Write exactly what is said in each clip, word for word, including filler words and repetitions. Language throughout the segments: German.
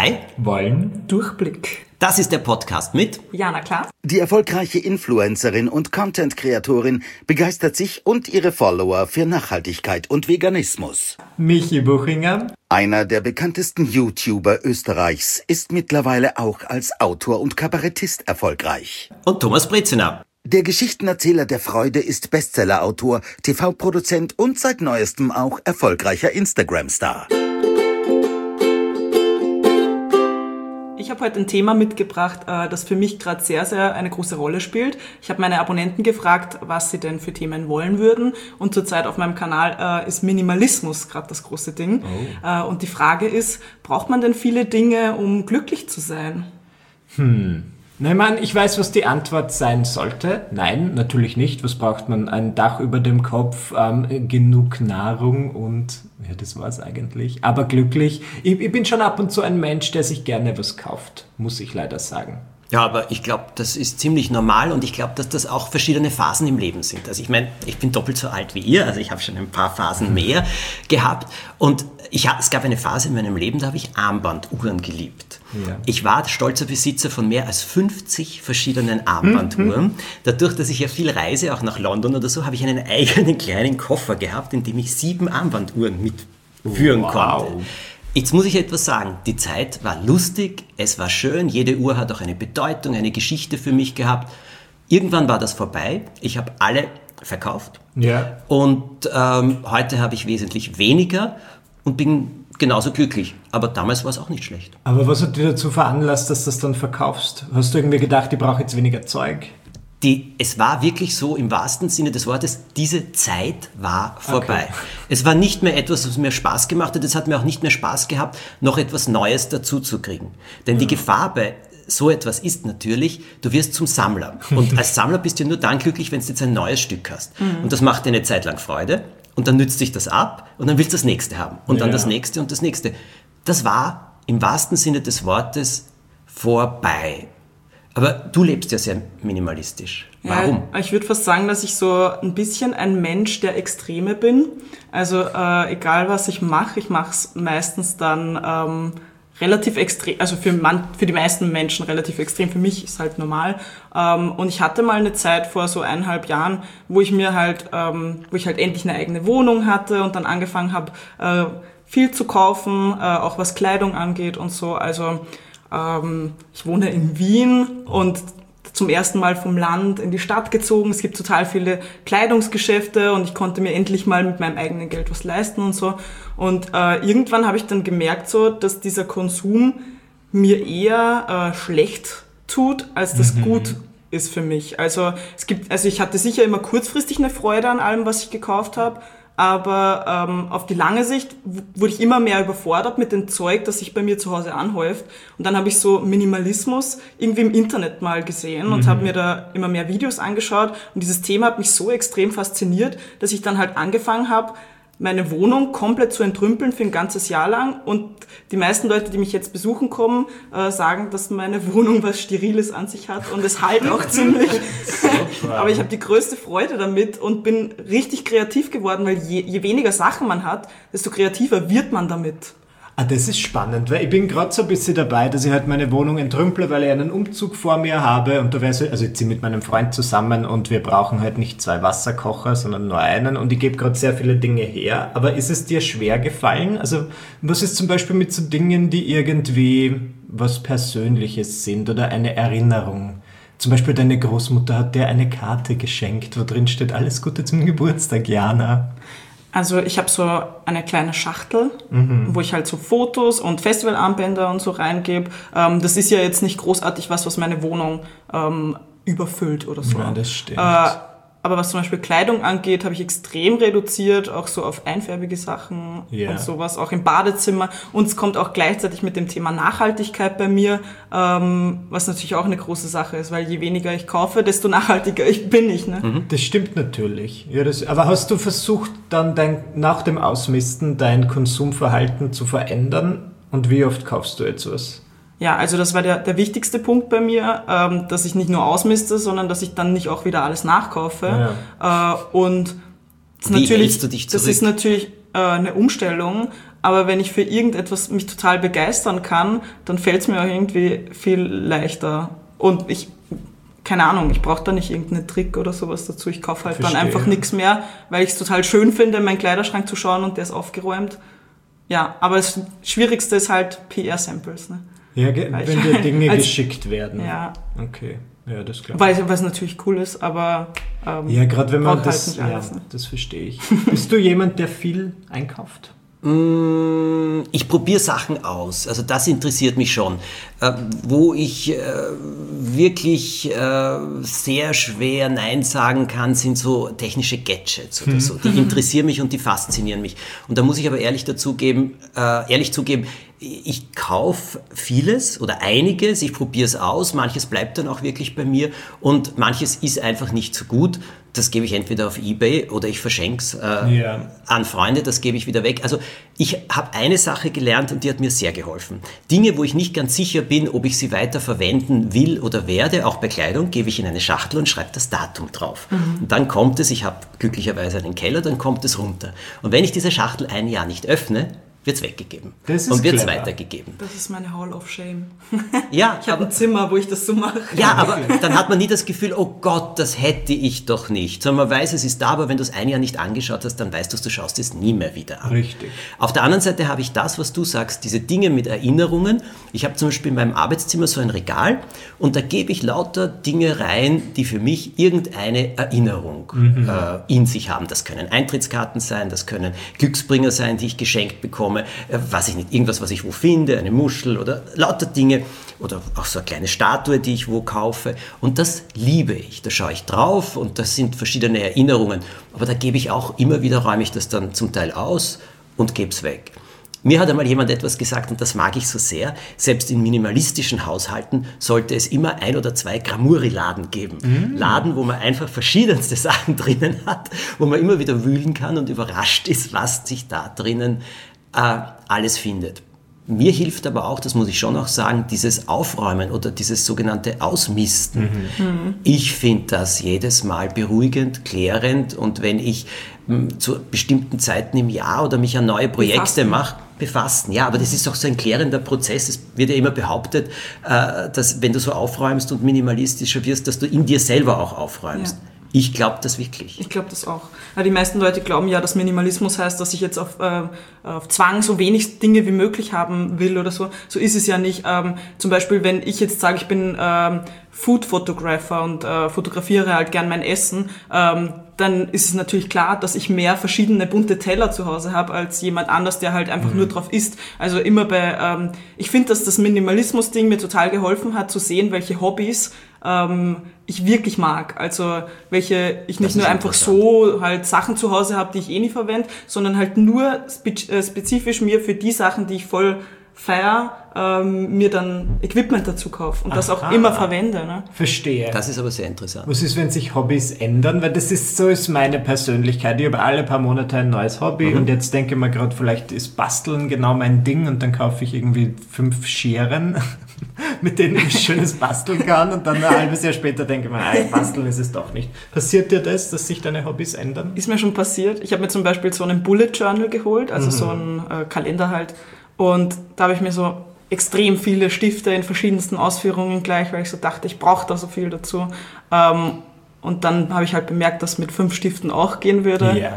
drei wollen Durchblick. Das ist der Podcast mit Jana Klaas. Die erfolgreiche Influencerin und Content-Kreatorin begeistert sich und ihre Follower für Nachhaltigkeit und Veganismus. Michi Buchinger. Einer der bekanntesten YouTuber Österreichs ist mittlerweile auch als Autor und Kabarettist erfolgreich. Und Thomas Brezina. Der Geschichtenerzähler der Freude ist Bestsellerautor, T V-Produzent und seit neuestem auch erfolgreicher Instagram-Star. Ich habe heute ein Thema mitgebracht, das für mich gerade sehr, sehr eine große Rolle spielt. Ich habe meine Abonnenten gefragt, was sie denn für Themen wollen würden. Und zurzeit auf meinem Kanal ist Minimalismus gerade das große Ding. Oh. Und die Frage ist, braucht man denn viele Dinge, um glücklich zu sein? Hm. Nein, Mann, ich weiß, was die Antwort sein sollte. Nein, natürlich nicht. Was braucht man? Ein Dach über dem Kopf, ähm, genug Nahrung und, ja, das war's eigentlich. Aber glücklich. Ich, ich bin schon ab und zu ein Mensch, der sich gerne was kauft, muss ich leider sagen. Ja, aber ich glaube, das ist ziemlich normal und ich glaube, dass das auch verschiedene Phasen im Leben sind. Also ich meine, ich bin doppelt so alt wie ihr, also ich habe schon ein paar Phasen mehr gehabt und ich, es gab eine Phase in meinem Leben, da habe ich Armbanduhren geliebt. Ja. Ich war stolzer Besitzer von mehr als fünfzig verschiedenen Armbanduhren. Mhm. Dadurch, dass ich ja viel reise, auch nach London oder so, habe ich einen eigenen kleinen Koffer gehabt, in dem ich sieben Armbanduhren mitführen wow. konnte. Jetzt muss ich etwas sagen, die Zeit war lustig, es war schön, jede Uhr hat auch eine Bedeutung, eine Geschichte für mich gehabt. Irgendwann war das vorbei, ich habe alle verkauft ja. und ähm, heute habe ich wesentlich weniger und bin genauso glücklich, aber damals war es auch nicht schlecht. Aber was hat dich dazu veranlasst, dass du das dann verkaufst? Hast du irgendwie gedacht, ich brauche jetzt weniger Zeug? Die, es war wirklich so im wahrsten Sinne des Wortes, diese Zeit war vorbei. Okay. Es war nicht mehr etwas, was mir Spaß gemacht hat, es hat mir auch nicht mehr Spaß gehabt, noch etwas Neues dazu zu kriegen. Denn ja. die Gefahr bei so etwas ist natürlich, du wirst zum Sammler. Und als Sammler bist du nur dann glücklich, wenn du jetzt ein neues Stück hast. Mhm. Und das macht dir eine Zeit lang Freude und dann nützt dich das ab und dann willst du das nächste haben. Und dann ja. das nächste und das nächste. Das war im wahrsten Sinne des Wortes vorbei. Aber du lebst ja sehr minimalistisch. Warum? Ja, ich würde fast sagen, dass ich so ein bisschen ein Mensch der Extreme bin. Also äh, egal, was ich mache, ich mache es meistens dann ähm, relativ extrem, also für, man, für die meisten Menschen relativ extrem, für mich ist halt normal. Ähm, und ich hatte mal eine Zeit vor so eineinhalb Jahren, wo ich mir halt, ähm, wo ich halt endlich eine eigene Wohnung hatte und dann angefangen habe, äh, viel zu kaufen, äh, auch was Kleidung angeht und so. Also ich wohne in Wien und zum ersten Mal vom Land in die Stadt gezogen. Es gibt total viele Kleidungsgeschäfte und ich konnte mir endlich mal mit meinem eigenen Geld was leisten und so. Und äh, irgendwann habe ich dann gemerkt, so, dass dieser Konsum mir eher äh, schlecht tut, als das mhm. gut ist für mich. Also es gibt, also ich hatte sicher immer kurzfristig eine Freude an allem, was ich gekauft habe. Aber ähm, auf die lange Sicht wurde ich immer mehr überfordert mit dem Zeug, das sich bei mir zu Hause anhäuft. Und dann habe ich so Minimalismus irgendwie im Internet mal gesehen und mhm. habe mir da immer mehr Videos angeschaut. Und dieses Thema hat mich so extrem fasziniert, dass ich dann halt angefangen habe, meine Wohnung komplett zu entrümpeln für ein ganzes Jahr lang. Und die meisten Leute, die mich jetzt besuchen kommen, äh, sagen, dass meine Wohnung was Steriles an sich hat. Und es halt auch ziemlich. Aber ich habe die größte Freude damit und bin richtig kreativ geworden, weil je, je weniger Sachen man hat, desto kreativer wird man damit. Ah, das ist spannend, weil ich bin gerade so ein bisschen dabei, dass ich halt meine Wohnung entrümple, weil ich einen Umzug vor mir habe und da wäre so, also ich ziehe mit meinem Freund zusammen und wir brauchen halt nicht zwei Wasserkocher, sondern nur einen und ich gebe gerade sehr viele Dinge her, aber ist es dir schwer gefallen? Also was ist zum Beispiel mit so Dingen, die irgendwie was Persönliches sind oder eine Erinnerung? Zum Beispiel deine Großmutter hat dir eine Karte geschenkt, wo drin steht, alles Gute zum Geburtstag, Jana. Also ich habe so eine kleine Schachtel, mhm. wo ich halt so Fotos und Festivalarmbänder und so reingebe. Ähm, das ist ja jetzt nicht großartig was, was meine Wohnung ähm, überfüllt oder so. Ja, das stimmt. Äh, aber was zum Beispiel Kleidung angeht, habe ich extrem reduziert, auch so auf einfärbige Sachen yeah. und sowas, auch im Badezimmer. Und es kommt auch gleichzeitig mit dem Thema Nachhaltigkeit bei mir, ähm, was natürlich auch eine große Sache ist, weil je weniger ich kaufe, desto nachhaltiger ich bin ich. Ne? Mhm. Das stimmt natürlich. Ja, das, aber hast du versucht, dann dein, nach dem Ausmisten dein Konsumverhalten zu verändern? Und wie oft kaufst du jetzt was? Ja, also das war der, der wichtigste Punkt bei mir, ähm, dass ich nicht nur ausmiste, sondern dass ich dann nicht auch wieder alles nachkaufe. Ja. Äh, und das, Wie natürlich, hältst du dich zurück? Das ist natürlich äh, eine Umstellung, aber wenn ich für irgendetwas mich total begeistern kann, dann fällt es mir auch irgendwie viel leichter. Und ich, keine Ahnung, ich brauche da nicht irgendeinen Trick oder sowas dazu. Ich kaufe halt Verstehe. dann einfach nichts mehr, weil ich es total schön finde, in meinen Kleiderschrank zu schauen und der ist aufgeräumt. Ja, aber das Schwierigste ist halt P R-Samples. Ne? Ja, ge- Weil wenn ich- dir Dinge als- geschickt werden. Ja, Okay, ja, das glaube ich. weil weil es natürlich cool ist, aber ähm, Ja, gerade wenn man braucht halt das, nicht ja, alles, ne? das verstehe ich. Bist du jemand, der viel einkauft? Mm, Ich probiere Sachen aus, also das interessiert mich schon. Äh, wo ich äh, wirklich äh, sehr schwer Nein sagen kann, sind so technische Gadgets oder so. Die interessieren mich und die faszinieren mich. Und da muss ich aber ehrlich dazugeben, äh, ehrlich zugeben, ich kaufe vieles oder einiges, ich probiere es aus, manches bleibt dann auch wirklich bei mir und manches ist einfach nicht so gut. Das gebe ich entweder auf eBay oder ich verschenke es äh, Ja. an Freunde, das gebe ich wieder weg. Also ich habe eine Sache gelernt und die hat mir sehr geholfen. Dinge, wo ich nicht ganz sicher bin, ob ich sie weiter verwenden will oder werde, auch bei Kleidung, gebe ich in eine Schachtel und schreibe das Datum drauf. Und dann kommt es, ich habe glücklicherweise einen Keller, dann kommt es runter. Und wenn ich diese Schachtel ein Jahr nicht öffne, wird es weggegeben Das ist und wird es clever. weitergegeben. das ist meine Hall of Shame. Ja, Ich habe ein Zimmer, wo ich das so mache. Ja, aber dann hat man nie das Gefühl, oh Gott, das hätte ich doch nicht. Sondern man weiß, es ist da, aber wenn du es ein Jahr nicht angeschaut hast, dann weißt du, du schaust es nie mehr wieder an. Richtig. Auf der anderen Seite habe ich das, was du sagst, diese Dinge mit Erinnerungen. Ich habe zum Beispiel in meinem Arbeitszimmer so ein Regal und da gebe ich lauter Dinge rein, die für mich irgendeine Erinnerung Mhm. äh, in sich haben. Das können Eintrittskarten sein, das können Glücksbringer sein, die ich geschenkt bekomme, äh, weiß ich nicht, irgendwas, was ich wo finde, eine Muschel oder lauter Dinge oder auch so eine kleine Statue, die ich wo kaufe. Und das liebe ich. Da schaue ich drauf und das sind verschiedene Erinnerungen. Aber da gebe ich auch immer wieder, räume ich das dann zum Teil aus und gebe es weg. Mir hat einmal jemand etwas gesagt und das mag ich so sehr. Selbst in minimalistischen Haushalten sollte es immer ein oder zwei Gramuri-Laden geben. Mm. Laden, wo man einfach verschiedenste Sachen drinnen hat, wo man immer wieder wühlen kann und überrascht ist, was sich da drinnen äh, alles findet. Mir hilft aber auch, das muss ich schon auch sagen, dieses Aufräumen oder dieses sogenannte Ausmisten. Mhm. Ich finde das jedes Mal beruhigend, klärend und wenn ich m, zu bestimmten Zeiten im Jahr oder mich an neue Projekte Befassen. mache, befassen. Ja, aber das ist auch so ein klärender Prozess. Es wird ja immer behauptet, äh, dass wenn du so aufräumst und minimalistischer wirst, dass du in dir selber auch aufräumst. Ja. Ich glaube das wirklich. Ich glaube das auch. Ja, die meisten Leute glauben ja, dass Minimalismus heißt, dass ich jetzt auf, äh, auf Zwang so wenig Dinge wie möglich haben will oder so. So ist es ja nicht. Ähm, zum Beispiel, wenn ich jetzt sage, ich bin ähm, Food Photographer und äh, fotografiere halt gern mein Essen, ähm, dann ist es natürlich klar, dass ich mehr verschiedene bunte Teller zu Hause habe als jemand anders, der halt einfach mhm. nur drauf isst. Also immer bei, ähm, ich finde, dass das Minimalismus-Ding mir total geholfen hat, zu sehen, welche Hobbys ähm, ich wirklich mag. Also welche ich nicht nur einfach so halt Sachen zu Hause habe, die ich eh nie verwende, sondern halt nur spe- äh, spezifisch mir für die Sachen, die ich voll feier, ähm, mir dann Equipment dazu kaufe und Aha. das auch immer verwende. Ne? Verstehe. Das ist aber sehr interessant. Was ist, wenn sich Hobbys ändern? Weil das ist, so ist meine Persönlichkeit. Ich habe alle paar Monate ein neues Hobby mhm. und jetzt denke ich mir gerade, vielleicht ist Basteln genau mein Ding und dann kaufe ich irgendwie fünf Scheren, mit denen ich schönes basteln kann und dann ein halbes Jahr später denke ich mir, ah, basteln ist es doch nicht. Passiert dir das, dass sich deine Hobbys ändern? Ist mir schon passiert. Ich habe mir zum Beispiel so einen Bullet Journal geholt, also mhm. so einen äh, Kalender halt. Und da habe ich mir so extrem viele Stifte in verschiedensten Ausführungen gleich, weil ich so dachte, ich brauche da so viel dazu. Ähm, und dann habe ich halt bemerkt, dass mit fünf Stiften auch gehen würde. Yeah.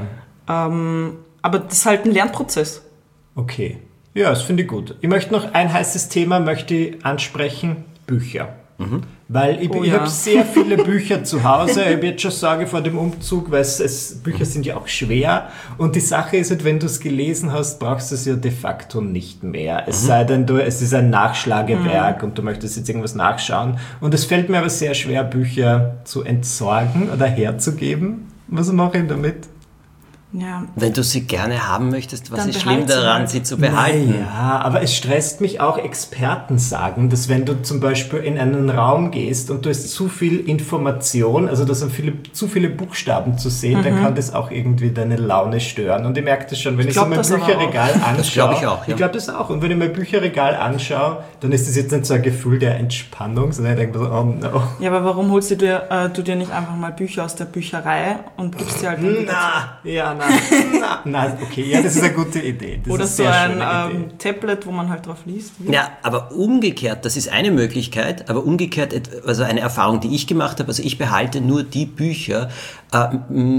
Ähm, aber das ist halt ein Lernprozess. Okay. Ja, das finde ich gut. Ich möchte noch ein heißes Thema möchte ich ansprechen, Bücher. Mhm. Weil ich, oh, ich ja. habe sehr viele Bücher zu Hause. Ich habe jetzt schon Sorge vor dem Umzug, weil es, es, Bücher sind ja auch schwer. Und die Sache ist halt, wenn du es gelesen hast, brauchst du es ja de facto nicht mehr. Es mhm. sei denn, du, es ist ein Nachschlagewerk mhm. und du möchtest jetzt irgendwas nachschauen. Und es fällt mir aber sehr schwer, Bücher zu entsorgen oder herzugeben. Was mache ich damit? Ja. Wenn du sie gerne haben möchtest, was Dann ist schlimm daran, halt. sie zu behalten? Ja, aber es stresst mich auch, Experten sagen, dass wenn du zum Beispiel in einen Raum gehst und du hast zu viel Information, also da sind viele, zu viele Buchstaben zu sehen, mhm. dann kann das auch irgendwie deine Laune stören. Und ich merke das schon, wenn ich, ich so mein Bücherregal anschaue. Das glaube ich auch. Ja. Ich glaube das auch. Und wenn ich mein Bücherregal anschaue, dann ist das jetzt nicht so ein Gefühl der Entspannung, sondern ich denke so, oh no. Ja, aber warum holst du dir, äh, du dir nicht einfach mal Bücher aus der Bücherei und gibst dir halt dann Na, ja, na, na, na, okay, ja, das ist eine gute Idee. Das Oder ist so sehr ein schöne Idee. ähm, Tablet, wo man halt drauf liest. Ja, aber umgekehrt, das ist eine Möglichkeit, aber umgekehrt, also eine Erfahrung, die ich gemacht habe, also ich behalte nur die Bücher, äh,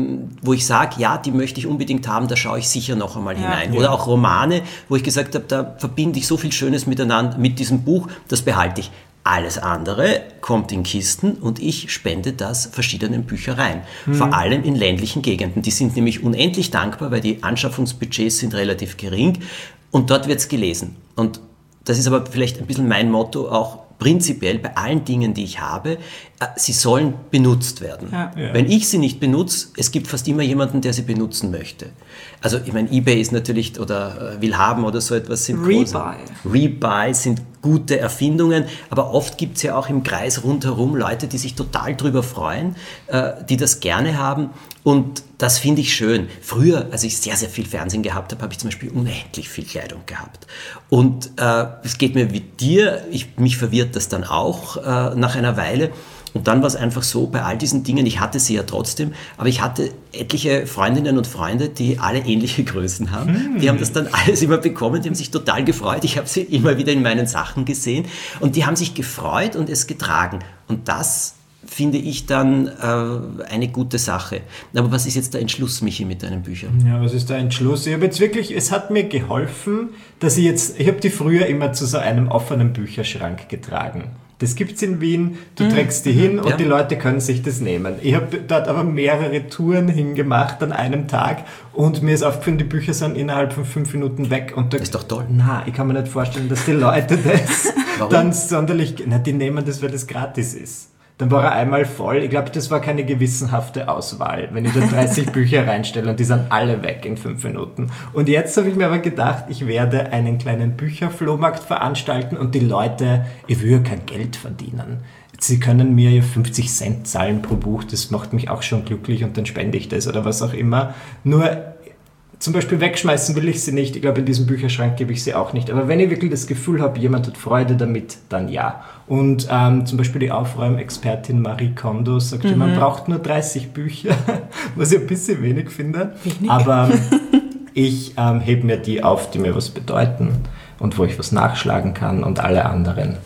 wo ich sage, ja, die möchte ich unbedingt haben, da schaue ich sicher noch einmal Ja. hinein. Ja. Oder auch Romane, wo ich gesagt habe, da verbinde ich so viel Schönes miteinander mit diesem Buch, das behalte ich. Alles andere kommt in Kisten und ich spende das verschiedenen Büchereien. Mhm. Vor allem in ländlichen Gegenden. Die sind nämlich unendlich dankbar, weil die Anschaffungsbudgets sind relativ gering und dort wird es gelesen. Und das ist aber vielleicht ein bisschen mein Motto auch prinzipiell bei allen Dingen, die ich habe, sie sollen benutzt werden. Ja. Ja. Wenn ich sie nicht benutze, es gibt fast immer jemanden, der sie benutzen möchte. Also ich meine, eBay ist natürlich, oder äh, Willhaben oder so etwas sind große. Rebuy. Rebuy sind gute Erfindungen, aber oft gibt es ja auch im Kreis rundherum Leute, die sich total drüber freuen, äh, die das gerne haben und das finde ich schön. Früher, als ich sehr, sehr viel Fernsehen gehabt habe, habe ich zum Beispiel unendlich viel Kleidung gehabt. Und äh, es geht mir wie dir, ich, mich verwirrt das dann auch äh, nach einer Weile. Und dann war es einfach so, bei all diesen Dingen, ich hatte sie ja trotzdem, aber ich hatte etliche Freundinnen und Freunde, die alle ähnliche Größen haben. Mm. Die haben das dann alles immer bekommen, die haben sich total gefreut. Ich habe sie immer wieder in meinen Sachen gesehen und die haben sich gefreut und es getragen. Und das finde ich dann äh, eine gute Sache. Aber was ist jetzt der Entschluss, Michi, mit deinen Büchern? Ja, was ist der Entschluss? Ich habe jetzt wirklich, es hat mir geholfen, dass ich jetzt, ich habe die früher immer zu so einem offenen Bücherschrank getragen. Das gibt's in Wien, du mhm. trägst die hin und ja. die Leute können sich das nehmen. Ich habe dort aber mehrere Touren hingemacht an einem Tag und mir ist aufgefallen, die Bücher sind innerhalb von fünf Minuten weg. Und da, das ist doch toll. Na, ich kann mir nicht vorstellen, dass die Leute das Warum? dann sonderlich, na, die nehmen das, weil das gratis ist. Dann war er einmal voll. Ich glaube, das war keine gewissenhafte Auswahl, wenn ich da dreißig Bücher reinstelle und die sind alle weg in fünf Minuten. Und jetzt habe ich mir aber gedacht, ich werde einen kleinen Bücherflohmarkt veranstalten und die Leute, ich will ja kein Geld verdienen. Sie können mir ja fünfzig Cent zahlen pro Buch, das macht mich auch schon glücklich und dann spende ich das oder was auch immer. Nur zum Beispiel wegschmeißen will ich sie nicht. Ich glaube, in diesem Bücherschrank gebe ich sie auch nicht. Aber wenn ich wirklich das Gefühl habe, jemand hat Freude damit, dann ja. Und ähm, zum Beispiel die Aufräumexpertin Marie Kondo sagt, mhm. man braucht nur dreißig Bücher, was ich ein bisschen wenig finde. Wenig. Aber ich ähm, hebe mir die auf, die mir was bedeuten und wo ich was nachschlagen kann und alle anderen.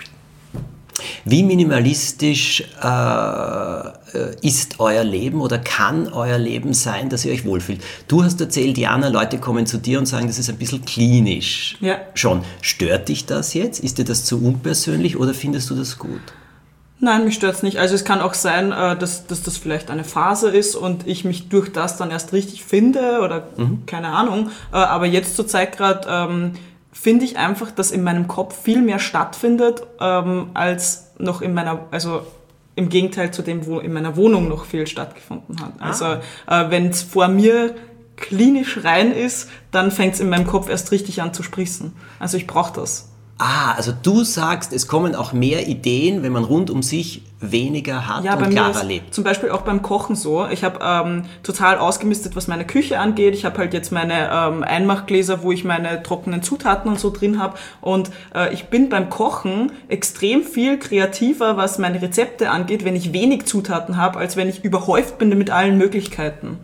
Wie minimalistisch äh, ist euer Leben oder kann euer Leben sein, dass ihr euch wohlfühlt? Du hast erzählt, Jana, Leute kommen zu dir und sagen, das ist ein bisschen klinisch. Ja. Schon. Stört dich das jetzt? Ist dir das zu unpersönlich oder findest du das gut? Nein, mich stört's nicht. Also es kann auch sein, dass, dass das vielleicht eine Phase ist und ich mich durch das dann erst richtig finde oder mhm. keine Ahnung. Aber jetzt zur Zeit gerade ähm, finde ich einfach, dass in meinem Kopf viel mehr stattfindet, ähm, als noch in meiner, also im Gegenteil zu dem, wo in meiner Wohnung noch viel stattgefunden hat. Ah. Also äh, wenn es vor mir klinisch rein ist, dann fängt es in meinem Kopf erst richtig an zu sprießen. Also ich brauche das. Ah, also du sagst, es kommen auch mehr Ideen, wenn man rund um sich weniger hat ja, und bei klarer mir ist lebt. Zum Beispiel auch beim Kochen so. Ich habe ähm, total ausgemistet, was meine Küche angeht. Ich habe halt jetzt meine ähm, Einmachgläser, wo ich meine trockenen Zutaten und so drin habe. Und äh, ich bin beim Kochen extrem viel kreativer, was meine Rezepte angeht, wenn ich wenig Zutaten habe, als wenn ich überhäuft bin mit allen Möglichkeiten.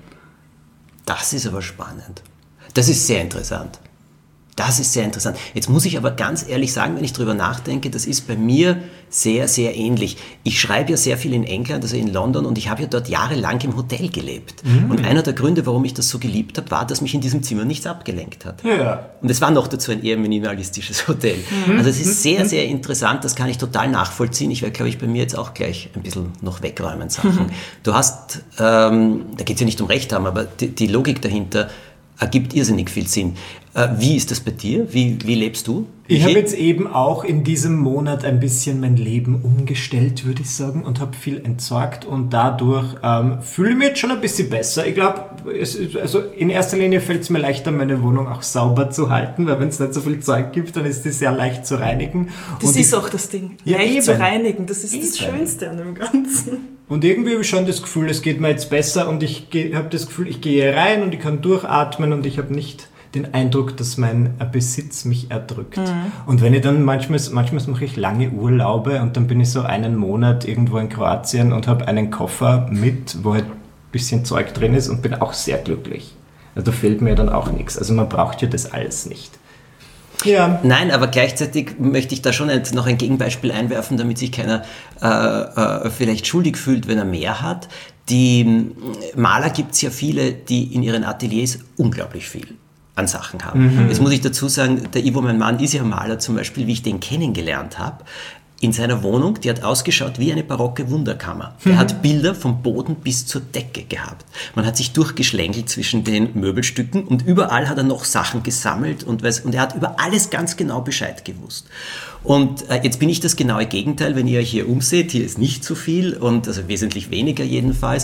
Das ist aber spannend. Das ist sehr interessant. Das ist sehr interessant. Jetzt muss ich aber ganz ehrlich sagen, wenn ich drüber nachdenke, das ist bei mir sehr, sehr ähnlich. Ich schreibe ja sehr viel in England, also in London, und ich habe ja dort jahrelang im Hotel gelebt. Mhm. Und einer der Gründe, warum ich das so geliebt habe, war, dass mich in diesem Zimmer nichts abgelenkt hat. Ja. Und es war noch dazu ein eher minimalistisches Hotel. Mhm. Also es ist sehr, sehr interessant, das kann ich total nachvollziehen. Ich werde, glaube ich, bei mir jetzt auch gleich ein bisschen noch wegräumen Sachen. Mhm. Du hast, ähm, da geht es ja nicht um Recht haben, aber die, die Logik dahinter ergibt irrsinnig viel Sinn. Wie ist das bei dir? Wie, wie lebst du? Ich habe jetzt eben auch in diesem Monat ein bisschen mein Leben umgestellt, würde ich sagen, und habe viel entsorgt und dadurch ähm, fühle ich mich jetzt schon ein bisschen besser. Ich glaube, also in erster Linie fällt es mir leichter, meine Wohnung auch sauber zu halten, weil wenn es nicht so viel Zeug gibt, dann ist die sehr leicht zu reinigen. Das und ist ich, auch das Ding, ja, leicht eben. zu reinigen, das ist Eben. das Schönste an dem Ganzen. Und irgendwie habe ich schon das Gefühl, es geht mir jetzt besser und ich habe das Gefühl, ich gehe rein und ich kann durchatmen und ich habe nicht den Eindruck, dass mein Besitz mich erdrückt. Mhm. Und wenn ich dann manchmal, manchmal mache ich lange Urlaube und dann bin ich so einen Monat irgendwo in Kroatien und habe einen Koffer mit, wo halt ein bisschen Zeug drin ist und bin auch sehr glücklich. Also da fehlt mir dann auch nichts. Also man braucht ja das alles nicht. Ja. Nein, aber gleichzeitig möchte ich da schon ein, noch ein Gegenbeispiel einwerfen, damit sich keiner äh, äh, vielleicht schuldig fühlt, wenn er mehr hat. Die Maler gibt es ja viele, die in ihren Ateliers unglaublich viel an Sachen haben. Mhm. Jetzt muss ich dazu sagen, der Ivo, mein Mann, ist ja Maler zum Beispiel, wie ich den kennengelernt habe. In seiner Wohnung, die hat ausgeschaut wie eine barocke Wunderkammer. Der mhm. hat Bilder vom Boden bis zur Decke gehabt. Man hat sich durchgeschlängelt zwischen den Möbelstücken und überall hat er noch Sachen gesammelt und, weiß, und er hat über alles ganz genau Bescheid gewusst. Und äh, jetzt bin ich das genaue Gegenteil, wenn ihr euch hier umseht, hier ist nicht so viel und also wesentlich weniger jedenfalls.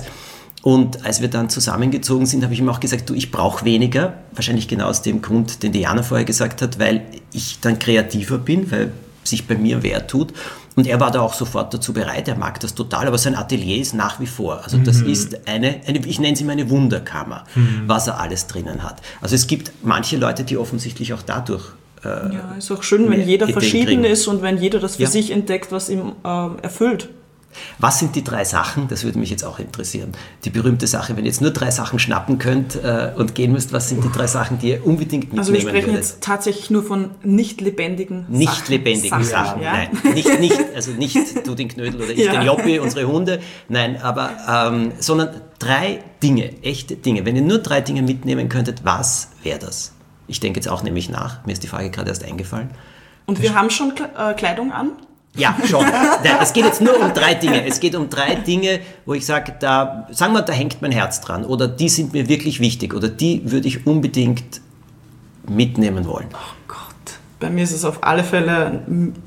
Und als wir dann zusammengezogen sind, habe ich ihm auch gesagt, du, ich brauche weniger, wahrscheinlich genau aus dem Grund, den Diana vorher gesagt hat, weil ich dann kreativer bin, weil sich bei mir weh tut. Und er war da auch sofort dazu bereit, er mag das total, aber sein Atelier ist nach wie vor. Also das mhm. ist eine, eine, ich nenne sie mal eine Wunderkammer, mhm. was er alles drinnen hat. Also es gibt manche Leute, die offensichtlich auch dadurch äh, ja, ist auch schön, wenn jeder Ideen verschieden kriegen. Ist und wenn jeder das für ja. sich entdeckt, was ihm äh, erfüllt. Was sind die drei Sachen? Das würde mich jetzt auch interessieren. Die berühmte Sache, wenn ihr jetzt nur drei Sachen schnappen könnt äh, und gehen müsst, was sind die drei Sachen, die ihr unbedingt mitnehmen würdet? Also wir sprechen würdet? jetzt tatsächlich nur von nicht lebendigen nicht Sachen. Nicht lebendigen Sachen, Sachen ja? nein. Nicht, nicht, also nicht du den Knödel oder ich ja. den Joppi, unsere Hunde, nein, aber ähm, sondern drei Dinge, echte Dinge. Wenn ihr nur drei Dinge mitnehmen könntet, was wäre das? Ich denke jetzt auch nämlich nach, mir ist die Frage gerade erst eingefallen. Und wir haben schon äh, Kleidung an? Ja, schon. Es geht jetzt nur um drei Dinge. Es geht um drei Dinge, wo ich sage, da, sagen wir, da hängt mein Herz dran. Oder die sind mir wirklich wichtig. Oder die würde ich unbedingt mitnehmen wollen. Oh Gott. Bei mir ist es auf alle Fälle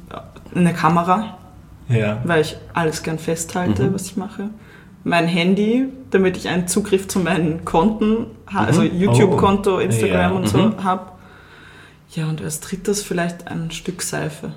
eine Kamera. Ja. Weil ich alles gern festhalte, mhm. was ich mache. Mein Handy, damit ich einen Zugriff zu meinen Konten, mhm. also YouTube-Konto, oh. Instagram ja. und so mhm. habe. Ja, und als drittes vielleicht ein Stück Seife.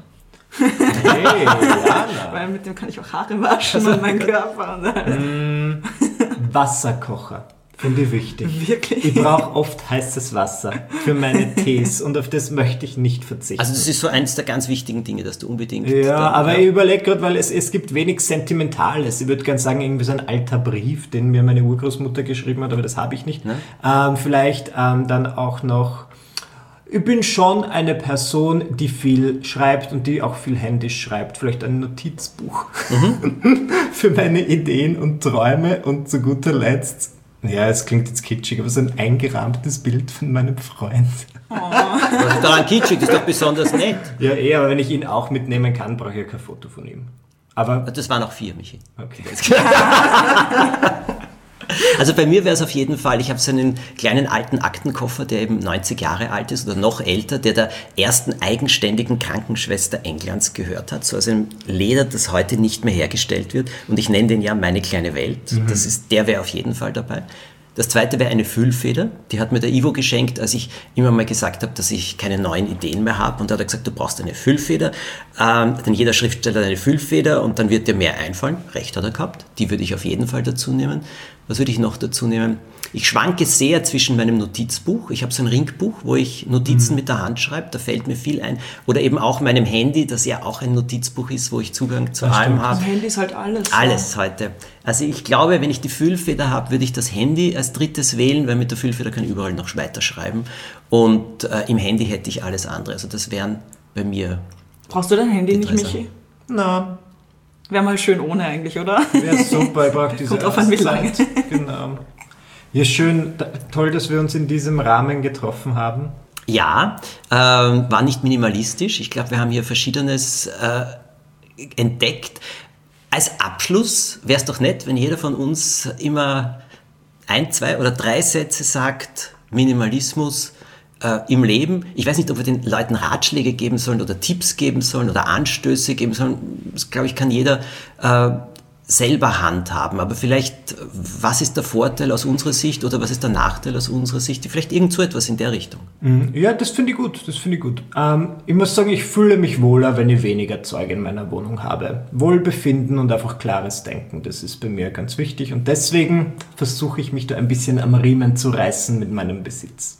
Hey, weil mit dem kann ich auch Haare waschen und meinen Körper. Mm, Wasserkocher, finde ich wichtig. Wirklich? Ich brauche oft heißes Wasser für meine Tees und auf das möchte ich nicht verzichten. Also das ist so eins der ganz wichtigen Dinge, dass du unbedingt... Ja, dann, aber ja. ich überlege gerade, weil es, es gibt wenig Sentimentales. Ich würde gerne sagen, irgendwie so ein alter Brief, den mir meine Urgroßmutter geschrieben hat, aber das habe ich nicht. Ähm, vielleicht ähm, dann auch noch... Ich bin schon eine Person, die viel schreibt und die auch viel händisch schreibt. Vielleicht ein Notizbuch mhm. für meine Ideen und Träume und zu guter Letzt, ja, es klingt jetzt kitschig, aber so ein eingerahmtes Bild von meinem Freund. Oh. Was ist daran kitschig? Das ist doch besonders nett. Ja, eh, aber wenn ich ihn auch mitnehmen kann, brauche ich ja kein Foto von ihm. Aber das waren auch vier, Michi. Okay. Also bei mir wäre es auf jeden Fall, ich habe so einen kleinen alten Aktenkoffer, der eben neunzig Jahre alt ist oder noch älter, der der ersten eigenständigen Krankenschwester Englands gehört hat, so aus einem Leder, das heute nicht mehr hergestellt wird. Und ich nenne den ja Meine kleine Welt. Mhm. Das ist, der wäre auf jeden Fall dabei. Das zweite wäre eine Füllfeder, die hat mir der Ivo geschenkt, als ich immer mal gesagt habe, dass ich keine neuen Ideen mehr habe. Und da hat er gesagt, du brauchst eine Füllfeder, ähm, denn jeder Schriftsteller hat eine Füllfeder und dann wird dir mehr einfallen. Recht hat er gehabt, die würde ich auf jeden Fall dazu nehmen. Was würde ich noch dazu nehmen? Ich schwanke sehr zwischen meinem Notizbuch, ich habe so ein Ringbuch, wo ich Notizen mhm. mit der Hand schreibe, da fällt mir viel ein. Oder eben auch meinem Handy, das ja auch ein Notizbuch ist, wo ich Zugang zu das allem habe. Das Handy ist halt alles. Alles ja. heute. Also ich glaube, wenn ich die Füllfeder habe, würde ich das Handy als drittes wählen, weil mit der Füllfeder kann ich überall noch weiterschreiben. Und äh, im Handy hätte ich alles andere. Also das wären bei mir... Brauchst du dein Handy nicht, Michi? Nein. Wäre mal schön ohne eigentlich, oder? Wäre super, ich brauche diese Kommt auf an, wie lange. Genau. Ja, schön, toll, dass wir uns in diesem Rahmen getroffen haben. Ja, äh, war nicht minimalistisch. Ich glaube, wir haben hier Verschiedenes äh, entdeckt. Als Abschluss wäre es doch nett, wenn jeder von uns immer ein, zwei oder drei Sätze sagt, Minimalismus äh, im Leben. Ich weiß nicht, ob wir den Leuten Ratschläge geben sollen oder Tipps geben sollen oder Anstöße geben sollen. Das, glaube ich, kann jeder äh, selber handhaben, aber vielleicht, was ist der Vorteil aus unserer Sicht oder was ist der Nachteil aus unserer Sicht? Vielleicht irgend so etwas in der Richtung. Ja, das finde ich gut, das finde ich gut. Ähm, ich muss sagen, ich fühle mich wohler, wenn ich weniger Zeug in meiner Wohnung habe. Wohlbefinden und einfach klares Denken, das ist bei mir ganz wichtig und deswegen versuche ich mich da ein bisschen am Riemen zu reißen mit meinem Besitz.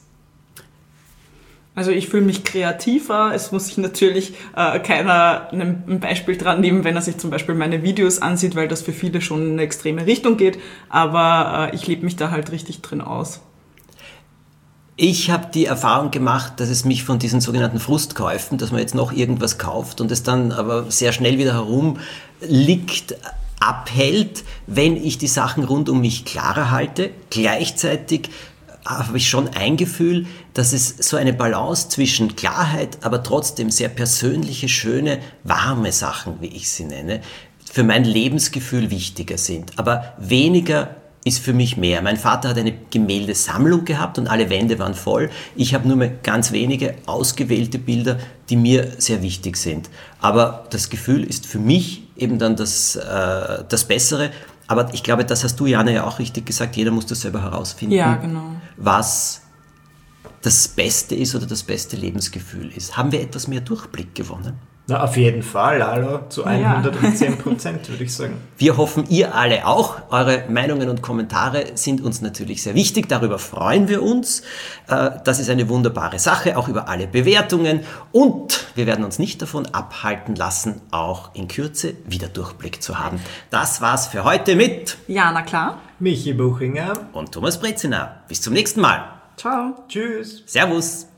Also ich fühle mich kreativer, es muss sich natürlich äh, keiner ein Beispiel dran nehmen, wenn er sich zum Beispiel meine Videos ansieht, weil das für viele schon in eine extreme Richtung geht, aber äh, ich lebe mich da halt richtig drin aus. Ich habe die Erfahrung gemacht, dass es mich von diesen sogenannten Frustkäufen, dass man jetzt noch irgendwas kauft und es dann aber sehr schnell wieder herumliegt, abhält, wenn ich die Sachen rund um mich klarer halte. Gleichzeitig habe ich schon ein Gefühl, dass es so eine Balance zwischen Klarheit, aber trotzdem sehr persönliche, schöne, warme Sachen, wie ich sie nenne, für mein Lebensgefühl wichtiger sind. Aber weniger ist für mich mehr. Mein Vater hat eine Gemäldesammlung gehabt und alle Wände waren voll. Ich habe nur mehr ganz wenige ausgewählte Bilder, die mir sehr wichtig sind. Aber das Gefühl ist für mich eben dann das, äh, das Bessere. Aber ich glaube, das hast du, Jana, ja auch richtig gesagt, jeder muss das selber herausfinden, Ja, genau. was das Beste ist oder das beste Lebensgefühl ist. Haben wir etwas mehr Durchblick gewonnen? Na, auf jeden Fall, hallo, zu hundertzehn Prozent würde ich sagen. Wir hoffen, ihr alle auch. Eure Meinungen und Kommentare sind uns natürlich sehr wichtig. Darüber freuen wir uns. Das ist eine wunderbare Sache, auch über alle Bewertungen. Und wir werden uns nicht davon abhalten lassen, auch in Kürze wieder Durchblick zu haben. Das war's für heute mit Jana Klar. Michi Buchinger. und Thomas Brezina. Bis zum nächsten Mal. Ciao. Tschüss. Servus.